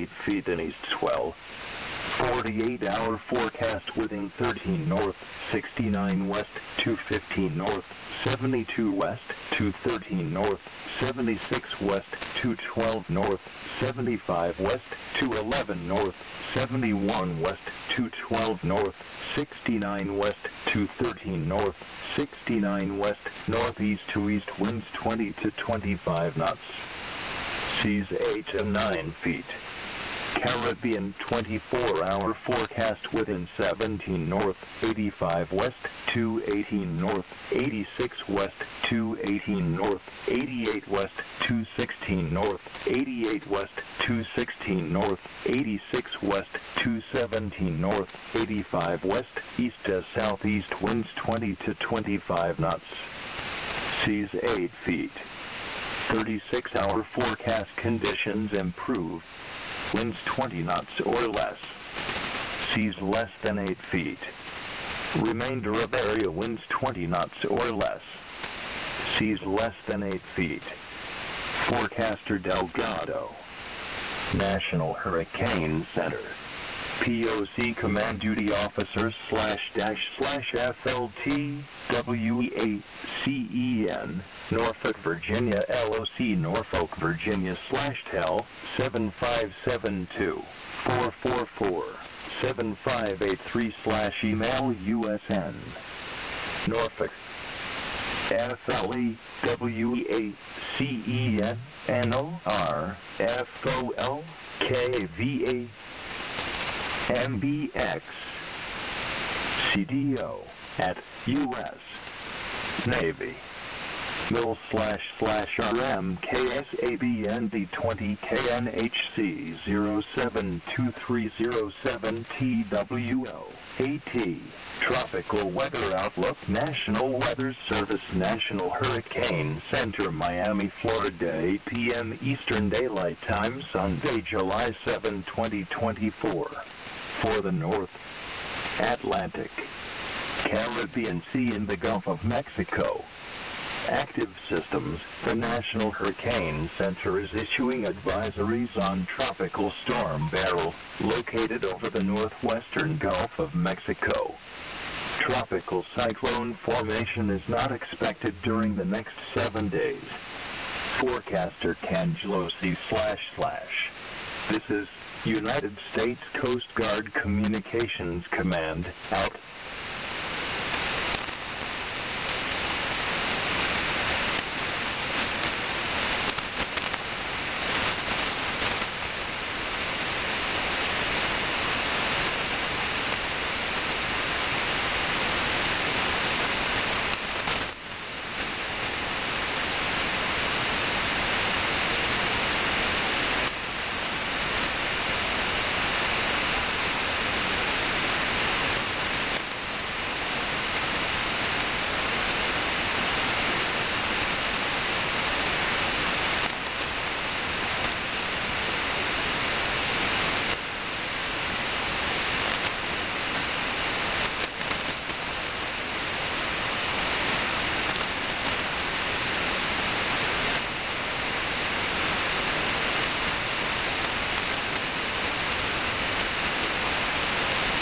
8 feet in east swell. 48-hour forecast within 13 north, 69 west, 215 north, 72 west, 213 north, 76 west, 212 north, 75 west, 211 north, 71 west, 212 north, 69 west, 213 north, 69 west, northeast to east winds 20 to 25 knots. Seas 8 to 9 feet. Caribbean 24-hour forecast within 17 north, 85 west, 218 north, 86 west, 218 north, 88 west, 216 north, 88 west, 216 north, 86 west, 217 north, 85 west, east to southeast winds 20 to 25 knots. Seas 8 feet. 36-hour forecast conditions improve. Winds 20 knots or less. Seas less than 8 feet. Remainder of area winds 20 knots or less. Seas less than 8 feet. Forecaster Delgado. National Hurricane Center. POC Command Duty Officers /FLT WEACEN Norfolk, Virginia LOC Norfolk, Virginia /TEL 7572-444-7583 email USN Norfolk FLE WEACEN NORFOL KVA MBX CDO at US Navy Mil /RMKSABND 20 KNHC 072307 TWO AT Tropical Weather Outlook National Weather Service National Hurricane Center Miami, Florida 8 p.m. Eastern Daylight Time Sunday, July 7, 2024 For the North Atlantic, Caribbean Sea and the Gulf of Mexico. Active systems. The National Hurricane Center is issuing advisories on Tropical Storm Beryl, located over the northwestern Gulf of Mexico. Tropical cyclone formation is not expected during the next 7 days. Forecaster Cangelo C//. This is United States Coast Guard Communications Command, out.